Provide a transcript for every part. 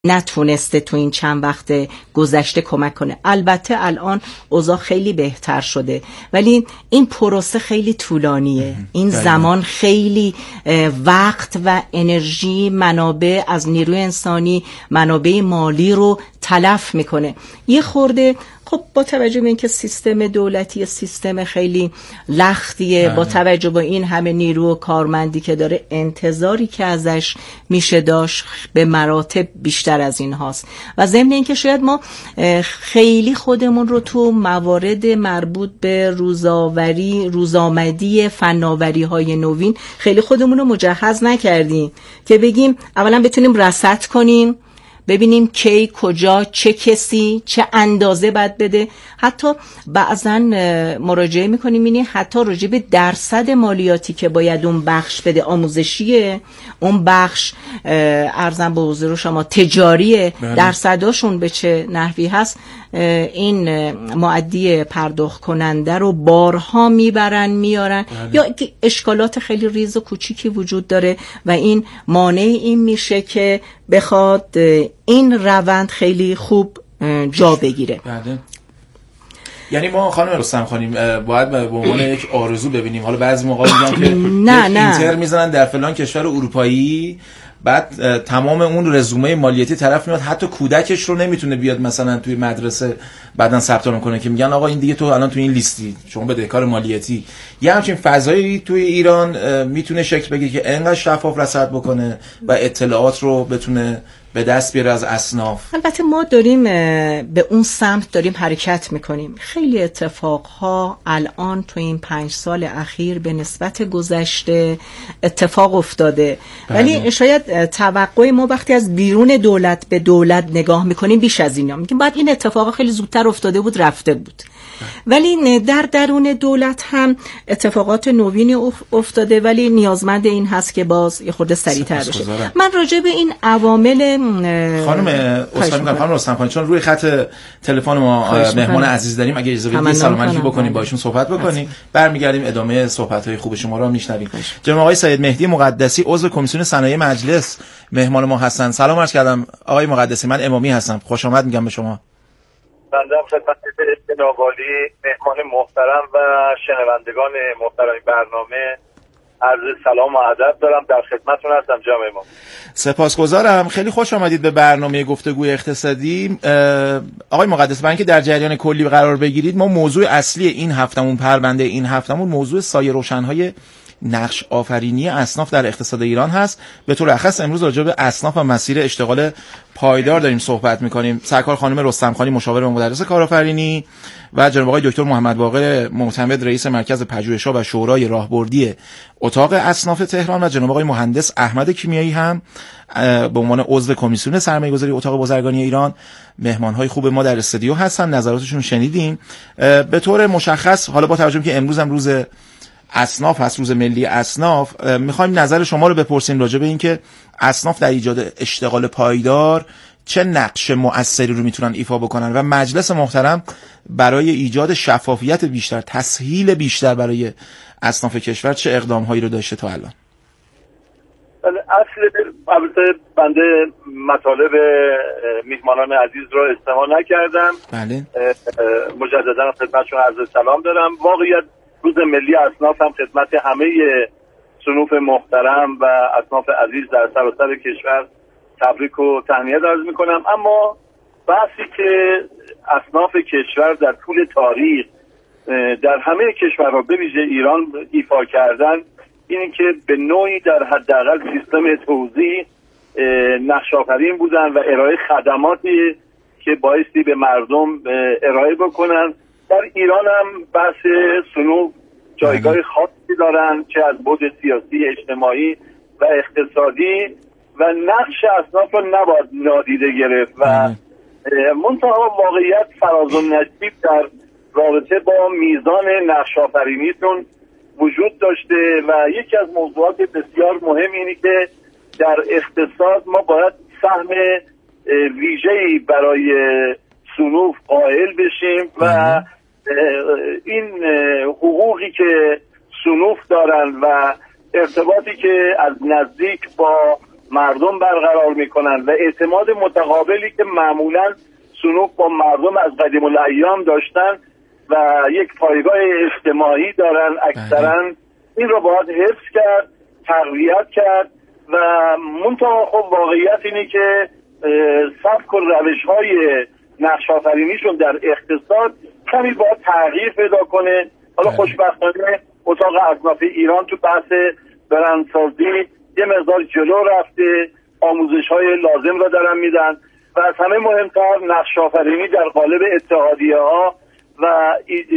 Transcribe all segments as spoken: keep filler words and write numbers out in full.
نتونسته تو این چند وقت گذشته کمک کنه. البته الان اوضاع خیلی بهتر شده، ولی این پروسه خیلی طولانیه. این زمان خیلی وقت و انرژی، منابع از نیروی انسانی، منابع مالی رو تلف میکنه. یه خورده خب با توجه به اینکه سیستم دولتی سیستم خیلی لختیه، با توجه به این همه نیرو و کارمندی که داره، انتظاری که ازش میشه داشت به مراتب بیشتر از این هاست. و ضمن اینکه شاید ما خیلی خودمون رو تو موارد مربوط به روزآوری روزآمدی فناوری های نوین خیلی خودمون رو مجهز نکردیم که بگیم اولا بتونیم رصد کنیم، ببینیم کی، کجا، چه کسی، چه اندازه باید بده. حتی بعضا مراجعه میکنیم اینی حتی راجع به درصد مالیاتی که باید اون بخش بده آموزشیه، اون بخش ارزم به حضور شما تجاریه، درصداشون به چه نحوی هست. این مؤدی پرداخت کننده رو بارها میبرن میارن بله. یا اشکالات خیلی ریز و کوچیکی وجود داره و این مانع این میشه که بخواد این روند خیلی خوب جا بگیره. بله. یعنی ما خانم رستم خانیم باید به عنوان یک آرزو ببینیم. حالا بعضی موقع میگن که نه نه اینتر میزنن در فلان کشور اروپایی، بعد تمام اون رزومه مالیاتی طرف میاد، حتی کودکش رو نمیتونه بیاد مثلا توی مدرسه بعدن ثبت نام کنه که میگن آقا این دیگه تو الان توی این لیستی، شما بدهکار مالیاتی. یه همچین فضایی توی ایران میتونه شکل بگیره که انقدر شفاف رصد بکنه و اطلاعات رو بتونه به دست بیاره از اصناف. البته ما داریم به اون سمت داریم حرکت میکنیم. خیلی اتفاقها الان تو این پنج سال اخیر به نسبت گذشته اتفاق افتاده، ولی شاید توقع ما وقتی از بیرون دولت به دولت نگاه میکنیم بیش از اینا. میگیم بعد این اتفاق خیلی زودتر افتاده بود رفته بود، ولی در درون دولت هم اتفاقات نوینی افتاده، ولی نیازمند این هست که باز یه خورده سریعتر بشه. من راجع به این عوامل خانم استاد میگم خانم رستم خانم، چون روی خط تلفن ما مهمان عزیز داریم، اگه اجازه بدید سلام علیکی بکنیم، باشون صحبت بکنیم، برمیگردیم ادامه صحبت‌های خوب شما رو میشنویم. جناب آقای سید مهدی مقدسی عضو کمیسیون صنایع مجلس مهمان ما هستن. سلام عرض کردم آقای مقدسی، من امامی هستم، خوش آمد میگم به شما. بنده هم خدمت جناب عالی مهمان محترم و شنوندگان محترم برنامه عرض سلام و ادب دارم، در خدمتتون هستم جناب امام. سپاسگزارم، خیلی خوش آمدید به برنامه گفتگوی اقتصادی. آقای مقدس، برای اینکه در جریان کلی قرار بگیرید، ما موضوع اصلی این هفتمون، پرونده این هفتمون، موضوع سایه روشن‌های نقش آفرینی اصناف در اقتصاد ایران هست. به طور اخص امروز راجع به اصناف و مسیر اشتغال پایدار داریم صحبت می‌کنیم. سرکار خانم رستم خانی مشاور مدرس کارآفرینی و جناب آقای دکتر محمد باقر معتمد رئیس مرکز پژوهش‌ها و شورای راهبردی اتاق اصناف تهران و جناب آقای مهندس احمد کیمیایی هم به عنوان عضو کمیسیون سرمایه‌گذاری اتاق بازرگانی ایران مهمان‌های خوب ما در استودیو هستن. نظراتشون شنیدیم. به طور مشخص حالا با توجه به که امروز هم روز اصناف هست، روز ملی اصناف، میخوایم نظر شما رو بپرسیم راجع به این که اصناف در ایجاد اشتغال پایدار چه نقش مؤثری رو میتونن ایفا بکنن و مجلس محترم برای ایجاد شفافیت بیشتر، تسهیل بیشتر برای اصناف کشور چه اقدام‌هایی رو داشته تا الان؟ اصل البته بنده مطالب میهمانان عزیز رو استماع نکردم. بله. مجددا خدمتشون عرض سلام دارم. واقعیت روز ملی اصناف هم خدمت همه صنوف محترم و اصناف عزیز در سراسر کشور تبریک و تهنیت عرض میکنم. اما بحثی که اصناف کشور در طول تاریخ در همه کشورها به ویژه ایران ایفا کردن، اینی که به نوعی در حداقل سیستم توزیع نقش آفرین بودن و ارائه خدماتی که بایستی به مردم ارائه بکنن. در ایران هم بحث صنوف جایگاه خاصی دارن، چه از بعد سیاسی، اجتماعی و اقتصادی، و نقش اصناف رو نباید نادیده گرفت و منتها واقعیت فراز و نشیب در رابطه با میزان نقش آفرینیتون وجود داشته و یکی از موضوعات بسیار مهم اینه که در اقتصاد ما باید سهم ویژه‌ای برای صنوف قائل بشیم و این حقوقی که صنوف دارن و ارتباطی که از نزدیک با مردم برقرار میکنن و اعتماد متقابلی که معمولا صنوف با مردم از قدیم الایام داشتن و یک پایگاه اجتماعی دارن اکثرا، این رو باید حفظ کرد، تقویت کرد و منتها خب واقعیت اینه که سبک و روش‌های نقش آفرینیشون در اقتصاد کمی باید تغییر پیدا کنه. حالا خوشبختانه اتاق اصناف ایران تو بحث برندسازی یه مقدار جلو رفته، آموزش‌های لازم را دارن میدن و از همه مهمتر نقش آفرینی در قالب اتحادیه‌ها و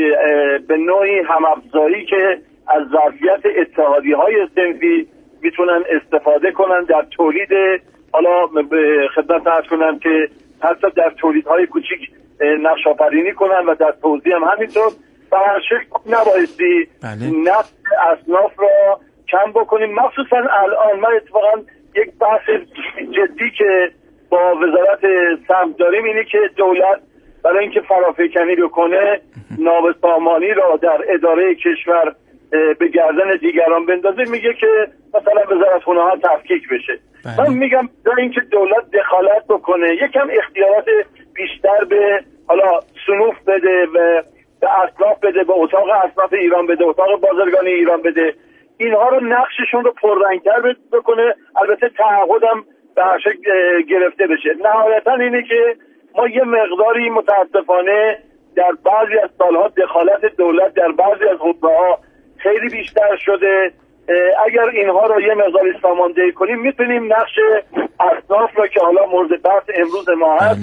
به نوعی هم‌افزایی که از ظرفیت اتحادیه‌های صنفی میتونن استفاده کنن در تولید، حالا به خدمت عرض کنم که حتی در تولیدهای کوچیک نقش آفرینی کنن و در توزیع هم همینطور. به هر شکل نبایستی نقش اصناف را کم بکنیم، مخصوصا الان. من اتفاقا یک بحث جدی که با وزارت سمت داریم اینه که دولت برای اینکه فرافکنی بکنه نابسامانی را در اداره کشور به گردن دیگران بندازه، میگه که مثلا وزارتخونه ها تفکیک بشه. من میگم برای اینکه دولت دخالت بکنه یکم اختیارات بیشتر به حالا صنوف بده و به اصناف بده، به اتاق اصناف ایران بده، اتاق بازرگانی ایران بده، اینها رو نقششون رو پررنگتر بکنه. البته تعهدم به هر شکل گرفته بشه. نهایتا اینه که ما یه مقداری متاسفانه در بعضی از سالها دخالت دولت در بعضی از حوزه‌ها خیلی بیشتر شده. اگر اینها رو یه مقداری ساماندهی کنیم میتونیم نقش اصناف رو که حالا مورد بحث امروز ما هست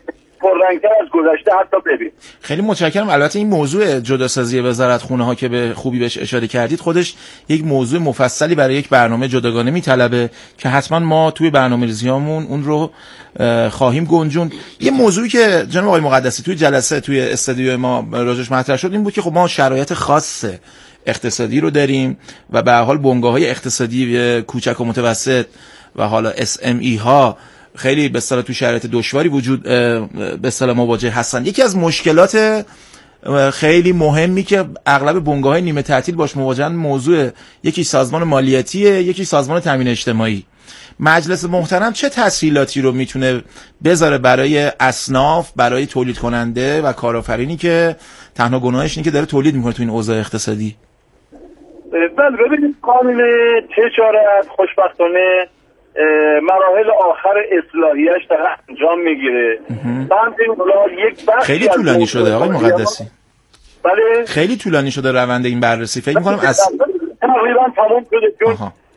پررنگتر از گذشته حتی ببین. خیلی متشکرم. البته این موضوع جداسازی وزارتخونه ها که به خوبی بهش اشاره کردید خودش یک موضوع مفصلی برای یک برنامه جداگانه میطلبه که حتما ما توی برنامه‌ریزیامون اون رو خواهیم گنجوند. یه موضوعی که جناب آقای مقدسی توی جلسه توی استودیو ما راجعش مطرح شد این بود که خب ما شرایط خاص اقتصادی رو داریم و به هر حال بنگاه‌های اقتصادی کوچک و متوسط و حالا اس ام ای ها خیلی به اصطلاح تو شرایط دشواری وجود به اصطلاح مواجه هستن. یکی از مشکلات خیلی مهمی که اغلب بنگاه‌های نیمه تعطیل باش مواجهن موضوع یکی سازمان مالیاتیه، یکی سازمان تامین اجتماعی. مجلس محترم چه تسهیلاتی رو میتونه بذاره برای اصناف، برای تولید کننده و کارآفرینی که تنها گناهش اینه که داره تولید میکنه تو این اوضاع اقتصادی؟ بله ببینید، قانون تجارت خوشبختانه مراحل آخر اصلاحیش در انجام میگیره. خیلی طولانی شده آقای مقدسی. بله خیلی طولانی شده روند این بررسی. فکر میکنم از تقریبا تمام شده. چون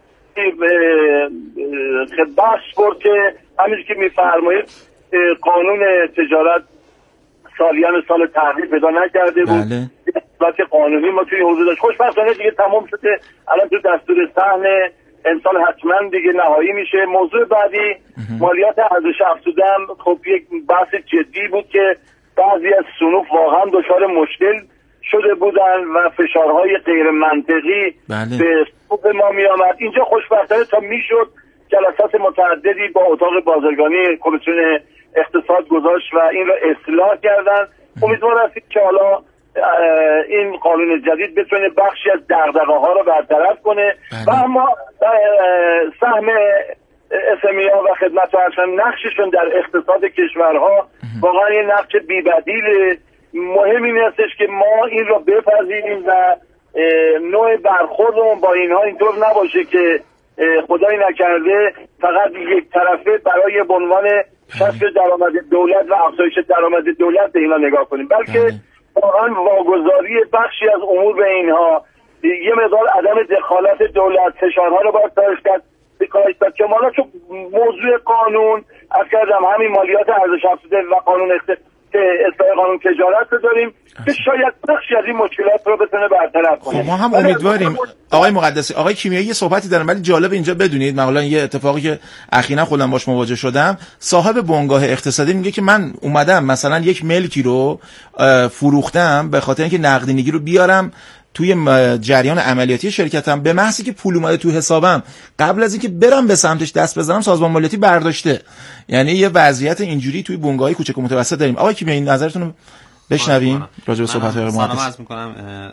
بحث برد که همینجور که میفرمایید قانون تجارت سالیان سال تغییر پیدا نکرده بود. بله. اصلاحات قانونی ما توی حوزه داشت. خوشبختانه دیگه تمام شده. الان تو دستور صحن امسال حتما دیگه نهایی میشه. موضوع بعدی مالیات ارزش افزوده هم خب یک بحث جدی بود که بعضی از صنوف واقعا دچار مشکل شده بودن و فشارهای غیر منطقی بله. به صنوف ما می آمد. اینجا خوشبختانه تا میشد جلسات متعددی با اتاق بازرگانی کمیسیون اقتصاد گذاشت و این را اصلاح کردن. امیدوار هستیم که حالا این قانون جدید بتونه بخشی از دغدغه‌ها رو برطرف کنه و اما سهم اس‌ام‌ای‌ها و خدمت ارشم نقششون در اقتصاد کشورها واقعا یه نقش بی‌بدیل. مهم این هستش که ما این رو بپذیریم و نوع برخوردمون با اینها اینطور نباشه که خدای نکرده فقط یک طرفه برای به عنوان کسب درآمد دولت و افزایش درآمد دولت به اینا نگاه کنیم، بلکه واقعا واگذاری بخشی از امور به اینها، یه مقدار عدم دخالت دولت، فشارها رو باید کاهش کرد کاهش کرد که مالا چون موضوع قانون از کردم همین مالیات ارزش افزوده و قانون اصلاح قانون تجارت رو داریم که شاید بخشی از این مشکلات رو بتونه برطرف کنه. خب ما هم امیدواریم. آقای مقدسی، آقای کیمیایی یه صحبتی دارم ولی جالب اینجا بدونید، معمولا یه اتفاقی که اخیراً خودم باش مواجه شدم، صاحب بنگاه اقتصادی میگه که من اومدم مثلا یک ملکی رو فروختم به خاطر اینکه نقدینگی رو بیارم توی جریان عملیاتی شرکتم، به محضی که پول اومده تو حسابم قبل از اینکه برم به سمتش دست بزنم سازمان مالیاتی برداشته. یعنی یه وضعیت اینجوری توی بنگاه‌های کوچک و متوسط داریم. آقای کیمیایی نظرتون رو بشنویم راجع به صحبت‌های مقدسی. ما. سلام عرض می‌کنم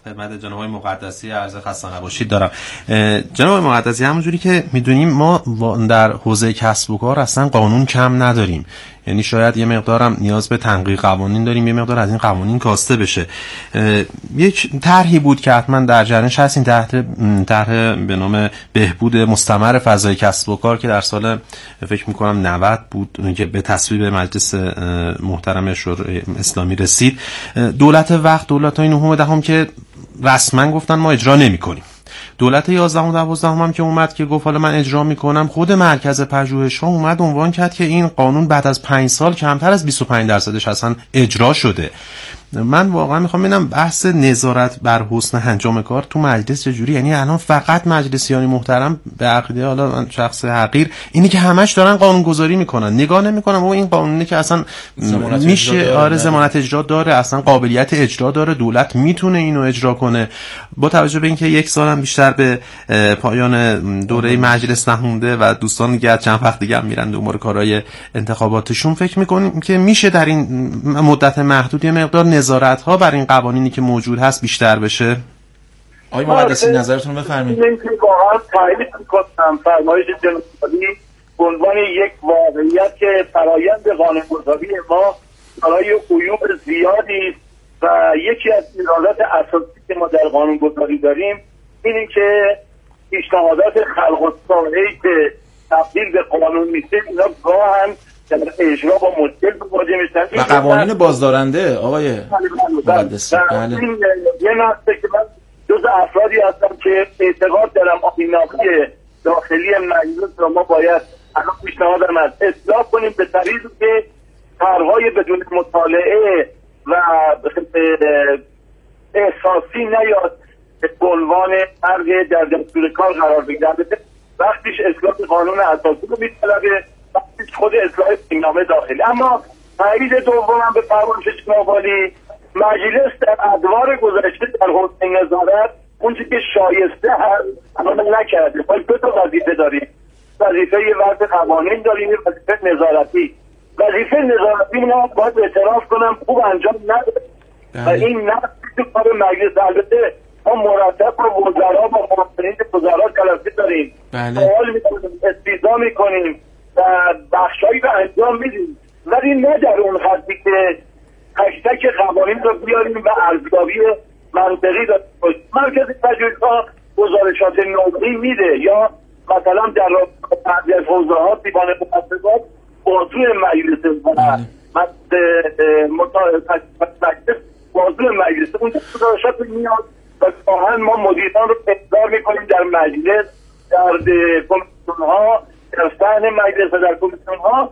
خدمت جناب آقای مقدسی عرض خسته نباشید دارم. جناب آقای مقدسی، همونجوری که میدونیم ما در حوزه کسب و کار اصلا قانون کم نداریم، یعنی شاید یه مقدارم نیاز به تنقیح قوانین داریم، یه مقدار از این قوانین کاسته بشه. یک طرحی بود که حتما در جریانش هستین، تحت طرح به نام بهبود مستمر فضای کسب و کار که در سال فکر می‌کنم نود بود که به تصویب مجلس محترم شورای اسلامی رسید. دولت وقت دولت‌های نهم دهم که رسما گفتن ما اجرا نمی‌کنیم. دولت یازدهم و دوازدهم هم که اومد که گفت حالا من اجرا میکنم، خود مرکز پژوهش‌ها اومد عنوان کرد که این قانون بعد از پنج سال کمتر از بیست و پنج درصدش اصلا اجرا شده. من واقعا میخوام ببینم بحث نظارت بر حسن انجام کار تو مجلس چجوری، یعنی الان فقط مجلسیان محترم به عقیده حالا من شخص حقیر اینی که همش دارن قانون گذاری میکنن، نگاه نمیکنن و این قانونی که اصلا میشه آره ضمانت اجرا داره، اصلا قابلیت اجرا داره، دولت میتونه اینو اجرا کنه. با توجه به اینکه یک سال هم بیشتر به پایان دوره مجلس نمونده و دوستان دیگه چند وقت دیگه هم میرن دنبال کارهای انتخاباتشون، فکر میکنیم که میشه در این مدت محدود یه مقدار نظارت ها بر این قوانینی که موجود هست بیشتر بشه. آقای مقدسی نظرتون بفرمایید. من که واقعا تایید می‌کنم فرمایش جناب عالی به عنوان یک واقعیت که فرآیند قانون‌گذاری ما برای عیوب زیادی و یکی از ایرادات اساسی که ما در قانون‌گذاری داریم اینه که پیشنهادات خلق الصالحی که تبدیل به قانون میشه اینا گاهن در اجرا با مشکل مواجه میشن و قوانین بازدارنده آقای مقدسی. بله. این یه نقطه که من جز افرادی هستم که اعتقاد دارم آیین‌نامه داخلی مجلس را ما باید الان پیشنهادم است اصلاح کنیم به طریقی که طرح‌های بدون مطالعه و احساسی نیاد به عنوان طرح در دستور کار قرار بگیرد. وقتیش اصلاح قانون اساسی رو می‌طلبه، وقتیش خود اصلاح آیین‌نامه داخلی. اما تایید دومم به فرمایش جناب عالی، مجلس در ادوار گذشته در حوزه نظارت اونچه که شایسته هست عمل نکرده. ما دو تا وظیفه داریم، وظیفه وضع قوانین داریم، وظیفه نظارتی. وظیفه نظارتی ما باید اعتراف کنم خوب انجام نداده و این نقص تو کار مجلس. البته ما مرتب با وزرا و معاونین وزرا جلسه داریم، سوال میکنیم، استیضاح میکنیم و بخشایی رو انجام میدیم، ولی نه در اون حدی که تک تک قوانین رو بیاریم و ارزیابی منطقی داریم. مرکز پژوهش‌ها گزارشات نوعی میده یا مثلا در بعضی از حوزه‌ها دیوان مقدسات موضوع مجلس مجلس موضوع مجلس اونجا گزارشات میاد و گاهن ما مدیران رو احضار میکنیم در مجلس، در کمیسیون‌ها، در صحن مجلس و در کمیسیون‌ها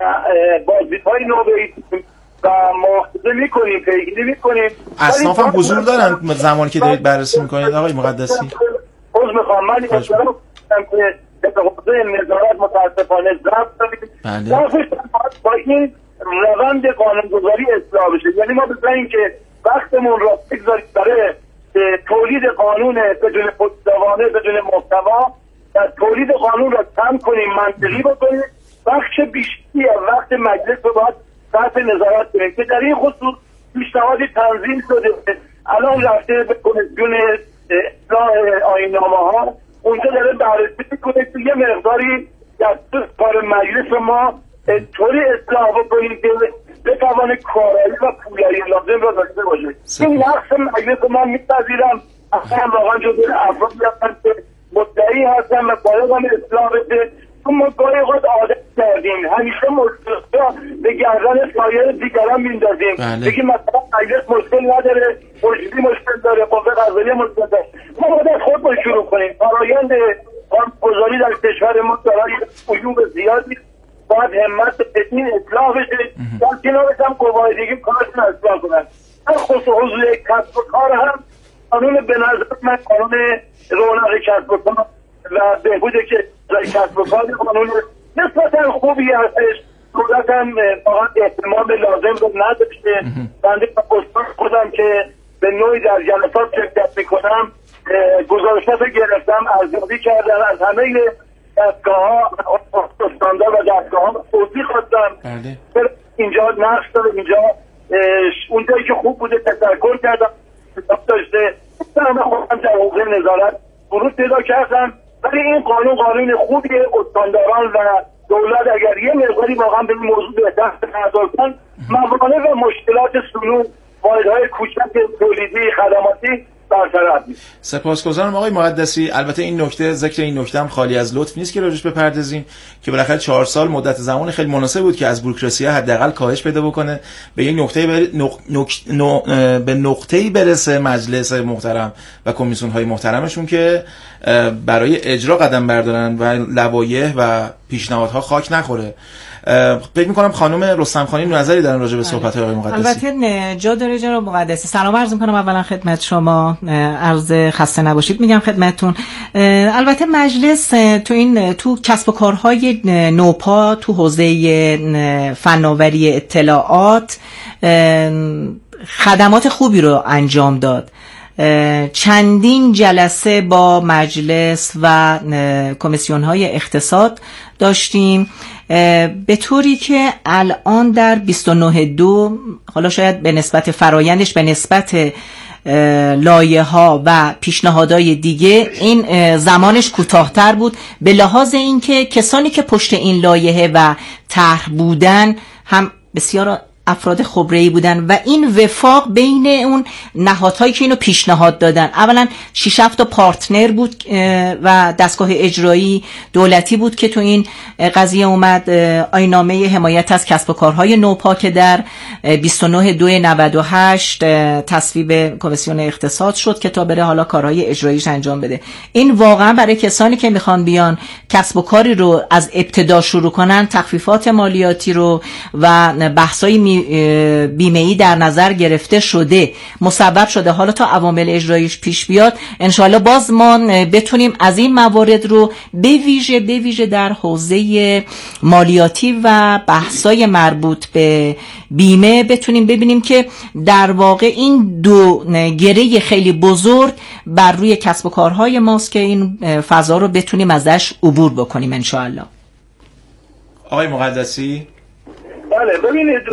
بازدیدهای نوعی و مؤاخذه میکنیم، پیگیری میکنیم. اصناف هم حضور دارن زمانی که دارید بررسی میکنید آقای مقدسی؟ عذر میخوام من این اصلا که به حوزه نظارت متاسفانه ضبط داریم با این روند قانونگذاری اصلاح بشه. یعنی ما بزنیم که وقتمون را بگذاریم برای تولید قانون بدون پشتوانه بدون محتوا و تولید قانون را کم کنیم، منطقی بکنیم، بخش بیشتری وقت مجلس رو باید تحت نظارت کنیم که در این خصوص پیشنهادی تنظیم شده. الان رفته به کمیسیون اصلاح آیین‌نامه ها، اونجا داره بررسی میکنه که یه مقداری دستور کار مجلس ما طوری اصلاح بکنیم که بتوانه کارایی و پویایی لازم را داشته باشه. این نقص مجلس من میپذیرم، اصلا واقعا جزو افرادی هستن که مدعی هستن و باید هم اصلاح بشه. تو ما گاهی اوقات عادت کردیم همیشه مشکلات به گردن سایر دیگران میندازیم، بگیم مثلا مجلس مشکل نداره، مجری مشکل داره، قوه قضاییه مشکل داره. ما باید از خود شروع کنیم. فرآیند قانون‌گذاری در کشور ما دارای عیوب زیادی، باید همت به این اصلاح بشه. در کنارش هم قوای دیگه کارشون اصلاح کنن. در خصوص حضور کسب و کار هم قانون به نظر من قانون رونق کسب و کار و بهبود که کسب و کار قانون نسبتا خوبی هستش. دولت هم فقط احتمام لازم رو نداشته. بنده استاد خودم که به نوعی در جلسات شرکت میکنم گزارشات رو گرفتم، ارزیابی کردم، از همه دستگاه ها استاندار و دستگاه ها توضیح خواستم. اینجا نقص داره، اینجا اونجایی که خوب بوده تذکر کردم، کتاب داشته من خودم در حوزه نظارت ورود پیدا کردم، ولی این قانون قانون خوبیه. استانداران و دولت اگر یه مقداری واقعا به این موضوع بهتر پرداز کنن، موانع و مشکلات صنوع واحدهای کوچک تولیدی خدماتی برطرف میشه. سپاسگزارم آقای مقدسی. البته این نکته، ذکر این نکته هم خالی از لطف نیست که راجعش بپردازیم که بالاخره چهار سال مدت زمان خیلی مناسب بود که از بوروکراسی حداقل کاهش پیدا بکنه، به یک نقطه بر... نق... نق... نق... به نقطه‌ای برسه مجلس محترم و کمیسیون‌های محترمشون که برای اجرا قدم بردارن و لوایح و پیشنهادها خاک نخوره. فکر می‌کنم خانم رستمخانی نظری دارن راجع به صحبت‌های آقای مقدسی. البته جا داره جناب مقدسی. سلام عرض می‌کنم اولا خدمت شما، عرض خسته نباشید میگم خدمتتون. البته مجلس تو این تو کسب و کارهای نوپا تو حوزه فناوری اطلاعات خدمات خوبی رو انجام داد. چندین جلسه با مجلس و کمیسیون‌های اقتصاد داشتیم به طوری که الان در بیست و نه دو حالا شاید به نسبت فرایندش به نسبت لایحه‌ها و پیشنهادهای دیگه این زمانش کوتاه‌تر بود، به لحاظ اینکه کسانی که پشت این لایحه و طرح بودن هم بسیار افراد خبره‌ای بودن و این وفاق بین اون نهادهایی که اینو پیشنهاد دادن، اولا شش هفت تا پارتنر بود و دستگاه اجرایی دولتی بود که تو این قضیه اومد. آیین‌نامه حمایت از کسب و کارهای نوپا که در بیست و نه دو نود و هشت تصویب کمیسیون اقتصاد شد که تا بره حالا کارهای اجراییش انجام بده. این واقعا برای کسانی که میخوان بیان کسب و کاری رو از ابتدا شروع کنن، تخفیفات مالیاتی رو و بحث‌های بیمه‌ای در نظر گرفته شده، مسبب شده. حالا تا عوامل اجراییش پیش بیاد انشاءالله باز ما بتونیم از این موارد رو به ویژه به ویژه در حوزه مالیاتی و بحث‌های مربوط به بیمه بتونیم ببینیم که در واقع این دو گره خیلی بزرگ بر روی کسب و کارهای ماست که این فضا رو بتونیم ازش عبور بکنیم انشاءالله. آقای مقدسی بله ببینید،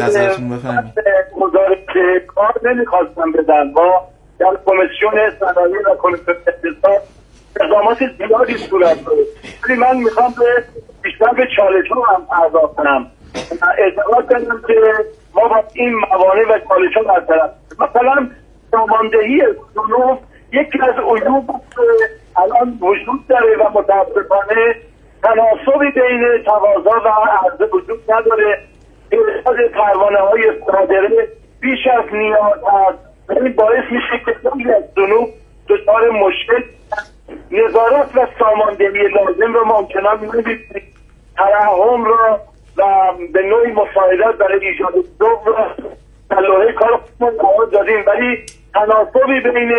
گزارش کار نمیخواستم بدن. با در کمیسیون صنایع و کمیسیون اقتصاد اقدامات زیادی صورت داره، ولی من میخوام به بیشتر به چالش ها هم پرداخت کنم. اعتقاد دارم که ما با این موانع و چالش ها برطرف، مثلا ساماندهی صنوع یکی از عیوب الان وجود داره و متاسفانه تناسبی بین تقاضا و عرضه وجود نداره. از پروانه های صادره بیش از نیاز هست. این باعث میشه که خیلی از صنوع دچار مشکل، نظارت و ساماندهی لازم رو ممکنه می‌بینید، ترحم را و به نوعی مساعدت برای ایجاد ذوق را در لایحه کار خودمون دادیم، ولی تناسبی بین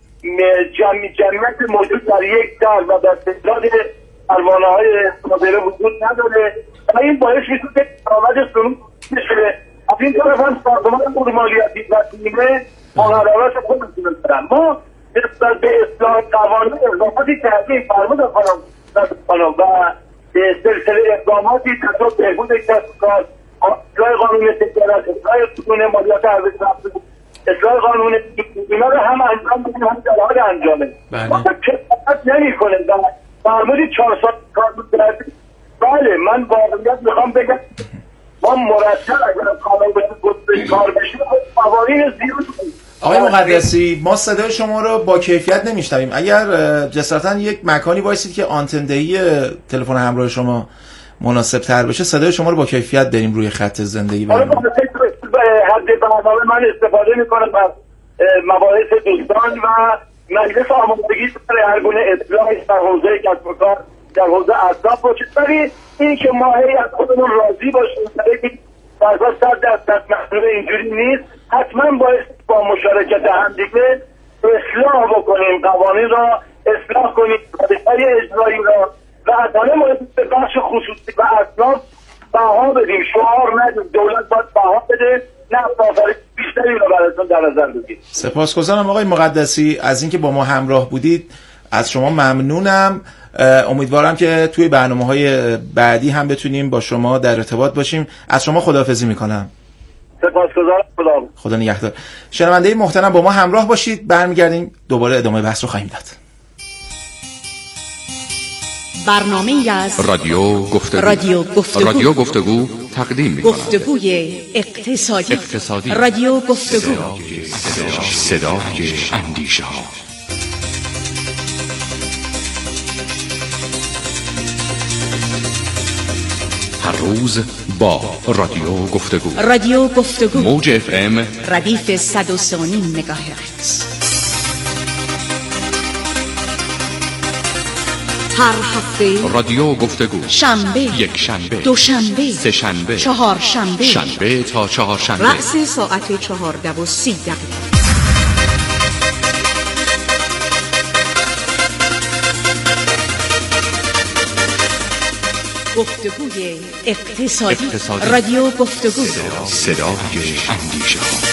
جمعی جمعیت موجود در یک در و در تعداد پروانه های صادره وجود نداره و این باعث میشه که درآمد صنوع میشه. از این طرف هم سازمان امور مالیاتی و بیمه مقررات خودشون دارن. ما نسبت به اصلاح قوانین اقداماتی کردیم، فرمودم خانم، و سلسله اقداماتی تصاب بهبود کسب کار، اصلاح قانون تجارت، اصلاح قانون مالیات ارزش افزوده، اصلاح قانون اینا رو هم انجام بدیم، هم در حال انجامه. ما کفایت نمی‌کنه. فرمودید چهار سال کار کردیم. بله من واقعیت میخوام بگم ما مرتب اگر قانون بشه کار بشه قوانین زیاد. آقای مقدسی ما صدای شما رو با کیفیت نمیشنویم. اگر جسارتاً یک مکانی وایسید که آنتندهی تلفن همراه شما مناسب تر بشه صدای شما رو با کیفیت داریم روی خط زندگی. حالا با حد برنامه من استفاده میکنم از مباحث دوستان و مجلس آمادگی برای هر گونه اصلاحی در حوزه کسب و کار در حوزه اصلاح باشه، ولی این که ما هی از خودمون راضی باشیم برای در واقع صد درصد مسئله اینجوری نیست. حتما باید با مشارکت همدیگه اصلاح بکنیم، قوانین را اصلاح کنیم، روش‌های اجرایی را و اصلا باید به بخش خصوصی و اصلاح بها بدیم، شعار ندیم. دولت باید بها بده، نه آفرین بیشتری رو براتون در نظر بگیریم. سپاسگزارم آقای مقدسی از اینکه با ما همراه بودید. از شما ممنونم. امیدوارم که توی برنامه‌های بعدی هم بتونیم با شما در ارتباط باشیم. از شما خداحافظی میکنم. سپاسگزارم. خدا خدا نگهدار. شنونده محترم با ما همراه باشید، برمیگردیم دوباره ادامه بحث رو خواهیم داد. برنامه‌ای از رادیو گفتگو رادیو گفتگو رادیو گفتگو تقدیم می‌کند. گفتگوی اقتصادی اقتصادی رادیو گفتگو صدای اندیشه ها. هر روز با رادیو گفتگو رادیو گفتگو موج اف ام ردیف صد و سه و نیم مگاهرتز. هر هفته رادیو گفتگو شنبه، یک شنبه، دوشنبه، سه شنبه، چهار شنبه، شنبه تا چهار شنبه رأس ساعت چهارده و سی دقیقه. گفتگوی اقتصادی, اقتصادی. رادیو گفتگو صدای اندیشه ها.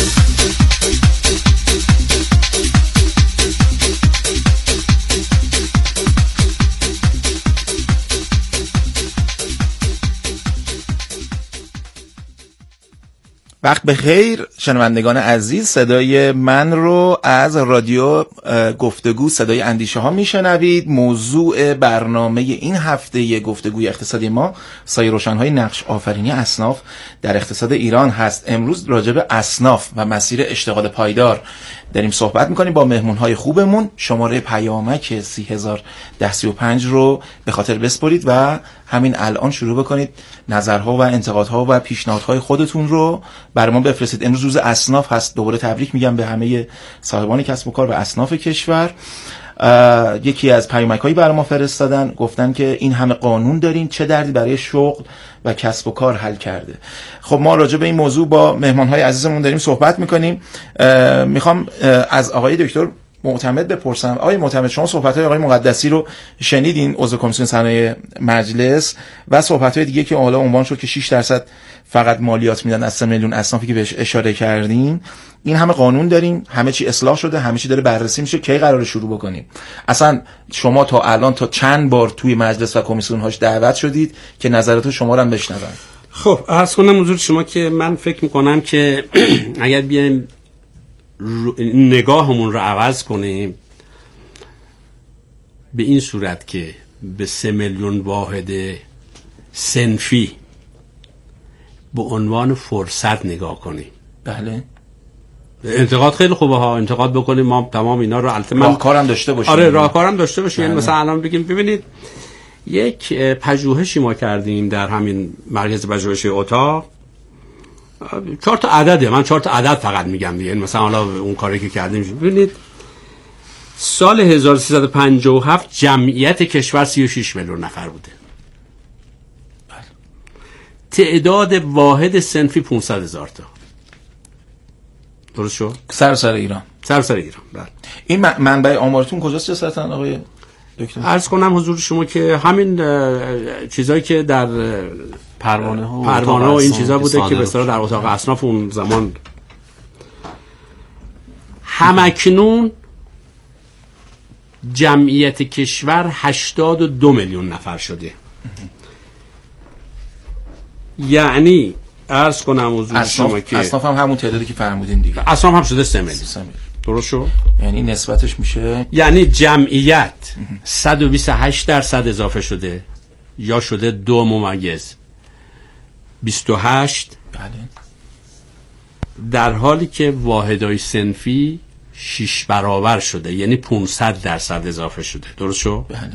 وقت بخیر شنوندگان عزیز، صدای من رو از رادیو گفتگو صدای اندیشه ها میشنوید. موضوع برنامه این هفته گفتگوی اقتصادی ما سایه روشن‌های نقش آفرینی اصناف در اقتصاد ایران هست. امروز راجع به اصناف و مسیر اشتغال پایدار داریم صحبت میکنیم با مهمون‌های خوبمون. شماره پیامک سی هزار ده سی و پنج رو به خاطر بسپرید و همین الان شروع بکنید نظرها و انتقادها و پیشنهادهای خودتون رو برای ما بفرستید. امروز روز اصناف هست. دوباره تبریک میگم به همه صاحبان کسب و کار و اصناف کشور. یکی از پیامک‌هایی برای ما فرستادن، گفتن که این همه قانون دارین، چه دردی برای شغل و کسب و کار حل کرده. خب ما راجع به این موضوع با مهمان‌های عزیزمون داریم صحبت میکنیم. میخوام از آقای دکتر معتمد بپرسم. آقای معتمد، شما صحبت‌های آقای مقدسی رو شنیدین، عضو کمیسیون صنایع مجلس، و صحبت‌های دیگه که حالا عنوان شد که شش درصد فقط مالیات میدن از سه میلیون اصنافی که بهش اشاره کردین. این همه قانون داریم، همه چی اصلاح شده، همه چی داره بررسی میشه، کی قراره شروع بکنیم؟ اصلا شما تا الان تا چند بار توی مجلس و کمیسیون‌هاش دعوت شدید که نظرات شما رو هم بشنون؟ خب عرض کنم حضور شما که من فکر میکنم که اگر بیایم نگاهمون رو عوض کنیم به این صورت که به سه میلیون واحد صنفی به عنوان فرصت نگاه کنیم. بله. انتقاد خیلی خوبه ها، انتقاد بکنیم، ما تمام اینا رو البته راهکارم داشته باشیم. آره راهکارم داشته باشیم. بله. مثلا الان بگیم ببینید یک پژوهشی ما کردیم در همین مرکز پژوهشی اتاق، چهار تا عدده، من چهار تا عدد فقط میگم دیگه، مثلا حالا اون کاری که کردیم. ببینید سال هزار و سیصد و پنجاه و هفت جمعیت کشور سی و شش میلیون نفر بوده. تعداد واحد صنفی پانصد هزار تا. درست شد؟ سراسر ایران. سراسر ایران. بله. این منبع آمارتون کجاست جسارتاً آقای دکتر؟ عرض کنم حضور شما که همین چیزایی که در پروانه ها پروانه و این چیزا بوده که به اصطلاح در اتاق اصناف اون زمان. همکنون جمعیت کشور هشتاد و دو میلیون نفر شده. یعنی عرض کنم حضور شما که اصناف هم همون تعدادی که فرمودین دیگه. اصناف هم شده سه میلیون. درست شد؟ یعنی نسبتش میشه، یعنی جمعیت صد و بیست و هشت درصد اضافه شده یا شده دو ممیز بیست و هشت. بله. در حالی که واحدهای صنفی شش برابر شده، یعنی پانصد درصد اضافه شده. درست شد؟ بله.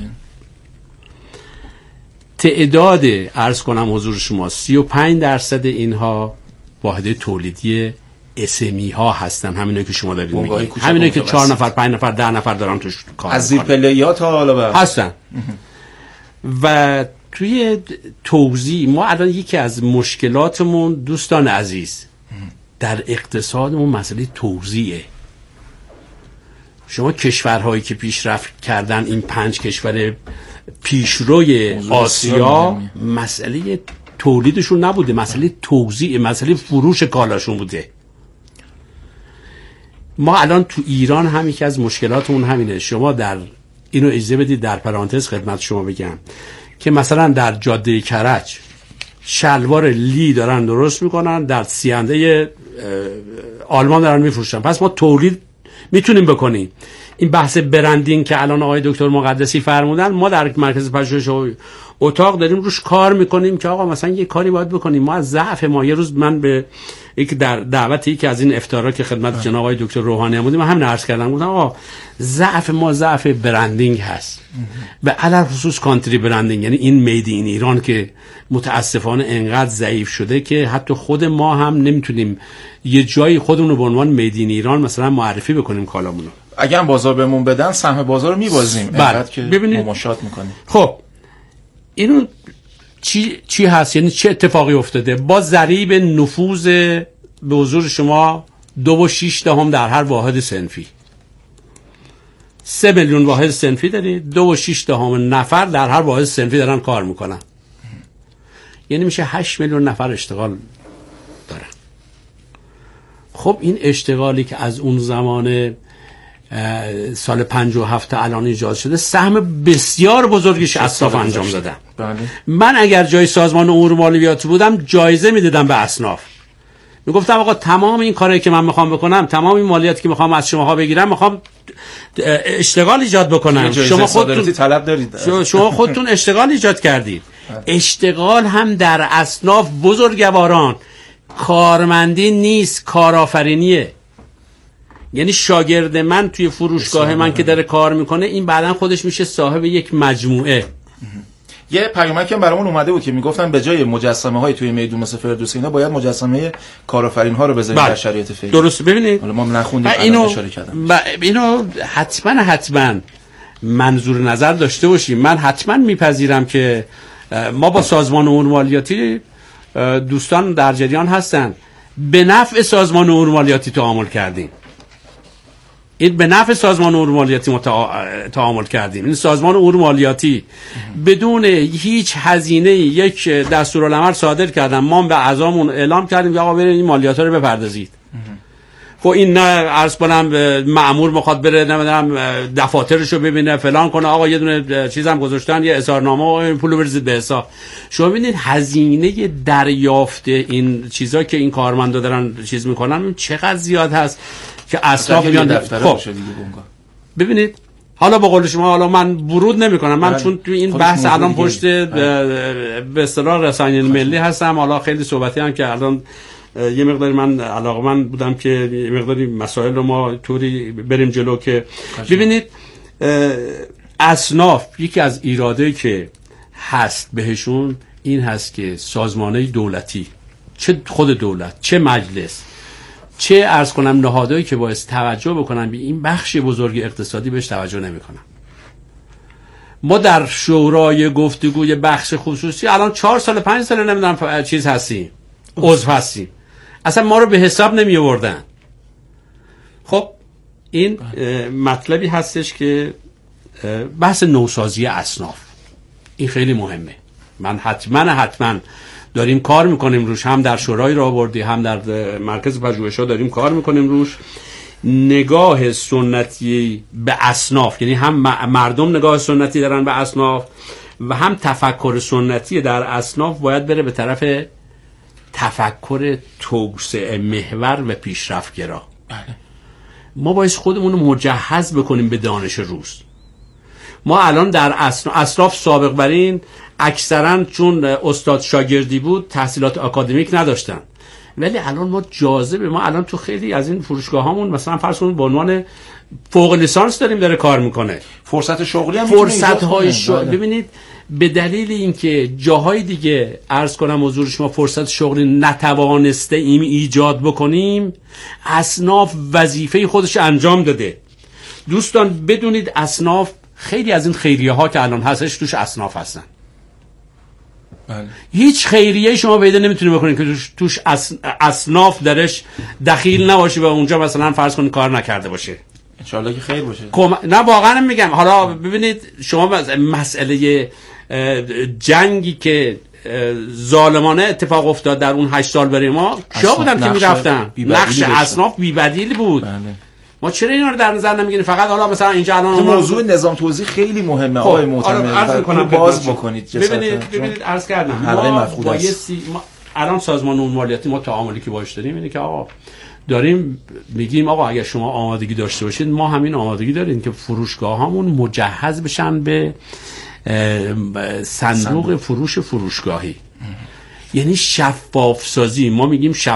تعداد عرض کنم حضور شما سی و پنج درصد اینها واحد تولیدی اسمی ها هستن، همینایی که شما دارید میگید، همینایی که چهار نفر پنج نفر ده نفر دارن توش کار از زیر پله‌ها تا حالا به هستن. و توی توزیع ما الان یکی از مشکلاتمون دوستان عزیز در اقتصادمون مسئله توزیعه. شما کشورهایی که پیشرفت کردن، این پنج کشور پیشروی آسیا، مسئله تولیدشون نبوده، مسئله توزیع، مسئله فروش کالاشون بوده. ما الان تو ایران هم یکی از مشکلاتمون همینه. شما در اینو اجازه بدید در پرانتز خدمت شما بگم که مثلا در جاده کرج شلوار لی دارن درست میکنن، در سینده آلمان دارن میفروشن. پس ما تولید میتونیم بکنیم. این بحث برندینگ که الان آقای دکتر مقدسی فرمودن، ما در مرکز پژوهش اتاق داریم روش کار میکنیم که آقا مثلا یه کاری باید بکنیم. ما از ضعف ما، یه روز من به یک در دعوتی که از این افطارا که خدمت جناب آقای دکتر روحانی بودیم، من همین عرض کردم، گفتم آقا ضعف ما ضعف برندینگ هست، به علل خصوص کانتری برندینگ، یعنی این میدی این ایران که متاسفانه انقدر ضعیف شده که حتی خود ما هم نمیتونیم یه جایی خودمون رو به عنوان میدی این ایران مثلا معرفی بکنیم کالامون رو. اگه هم بازار بهمون بدن سهم بازار رو میبازیم، بعد که ببینید مماشات میکنیم. خب اینو چی چی هست، یعنی چه اتفاقی افتاده؟ با ضریب نفوذ به حضور شما دو و شیش دهم در هر واحد صنفی، سه میلیون واحد صنفی دارید، دو و شیش دهم نفر در هر واحد صنفی دارن کار میکنن، یعنی میشه هشت میلیون نفر اشتغال دارن. خب این اشتغالی که از اون زمان سال پنجاه و هفت الان ایجاد شده، سهم بسیار بزرگیش اصناف انجام دادن. بله. من اگر جای سازمان امور مالیاتی بودم جایزه میدادم به اصناف، میگفتم آقا تمام این کاری که من میخوام بکنم، تمام این مالیاتی که میخوام از شماها بگیرم، میخوام اشتغال ایجاد بکنم. شما خودتون طلب دارید، شما خودتون اشتغال ایجاد کردید. اشتغال هم در اصناف بزرگواران کارمندی نیست، کارآفرینیه. یعنی شاگرد من توی فروشگاه من که داره کار میکنه، این بعداً خودش میشه صاحب یک مجموعه. یه پیامکی هم برامون اومده بود که میگفتن به جای مجسمه های توی میدون مثل فردوسی اینا باید مجسمه کارآفرین ها رو بذاریم در شرایط فعلی. درست. ببینید حالا ما نخوندیم، اینو اشاره کردم. اینو حتما حتما منظور نظر داشته باشیم. من حتما میپذیرم که ما با سازمان امور مالیاتی، دوستان در جریان هستن، به نفع سازمان امور مالیاتی تعامل کردیم. این به نفع سازمان امور مالیاتی تعامل کردیم. این سازمان امور مالیاتی بدون هیچ هزینه یک دستورالعمل صادر کردن، ما به اعضامون اعلام کردیم که آقا برید این مالیات رو بپردازید. خب این نه عرض کنم مأمور میخواد بره نمیدونم دفاترشو ببینه فلان کنه، آقا یه دونه چیزام گذاشتن، یه اظهارنامه، این پولو بریزید به حساب. شما ببینید هزینه دریافت این چیزا که این کارمندا دارن چیز میکنن چقدر زیاد هست که اصناف میان دفتر. خب ببینید، حالا به قول شما، حالا من ورود نمی کنم، من چون تو این بحث الان پشت به اصطلاح رسانه ملی هستم، حالا خیلی صحبتی هم که الان یه مقداری من علاقه‌مند بودم که یه مقداری مسائل رو ما طوری بریم جلو که ببینید اصناف یکی از ایرادایی که هست بهشون این هست که سازمانه دولتی، چه خود دولت چه مجلس چه عرض کنم نهادهایی که باعث توجه بکنن به این بخش بزرگ اقتصادی بهش توجه نمیکنن. ما در شورای گفتگوی بخش خصوصی الان چهار سال پنج سال نمیدونم چیز هستیم، عضو هستیم، اصلا ما رو به حساب نمی آوردن. خب این مطلبی هستش که بحث نوسازی اصناف این خیلی مهمه. من حتما حتما داریم کار میکنیم روش، هم در شورای راهبردی هم در مرکز پژوهش‌ها داریم کار میکنیم روش. نگاه سنتی به اصناف، یعنی هم مردم نگاه سنتی دارن به اصناف و هم تفکر سنتی در اصناف باید بره به طرف تفکر توسعه محور و پیشرفت‌گرا. ما باید خودمون رو مجهز بکنیم به دانش روز. ما الان در اصناف سابق بر این اکثرا چون استاد شاگردی بود تحصیلات آکادمیک نداشتن، ولی الان ما جاذبه، ما الان تو خیلی از این فروشگاه هامون مثلا فرض کنید به عنوان فوق لیسانس داریم داره کار میکنه. فرصت شغلی هم فرصت های شغل ببینید، به دلیل اینکه جاهای دیگه عرض کنم حضور شما فرصت شغلی نتوانسته ایم ایجاد بکنیم، اصناف وظیفه خودش انجام داده. دوستان بدونید اصناف خیلی از این خیریه ها که الان هستش توش اصناف هستن. بله. هیچ خیریه شما پیدا نمیتونی بکنید که توش, توش اصناف درش دخیل نباشه و اونجا مثلا فرض کنید کار نکرده باشه. انشالله که خیر باشه. کم... نه واقعا میگم. حالا ببینید شما مسئله جنگی که ظالمانه اتفاق افتاد در اون هشت سال برای ما، کیا بودن که میرفتن؟ نقش اصناف بی‌بدیل بود. بله. ما چرا اینا رو در نظر نمیگیریم؟ فقط حالا مثلا اینجا الان موضوع نظام توزیع خیلی مهمه آقای معتمد، عرض می‌کنم باز بکنید. ببینید ببینید عرض کردم ما بایستی ما الان سازمان نون مالیاتی ما تعاملی که باش داریم اینه که آقا داریم میگیم آقا اگر شما آمادگی داشته باشید، ما همین آمادگی داریم که فروشگاهامون مجهز بشن به صندوق فروش فروشگاهی. یعنی شفاف سازی. ما میگیم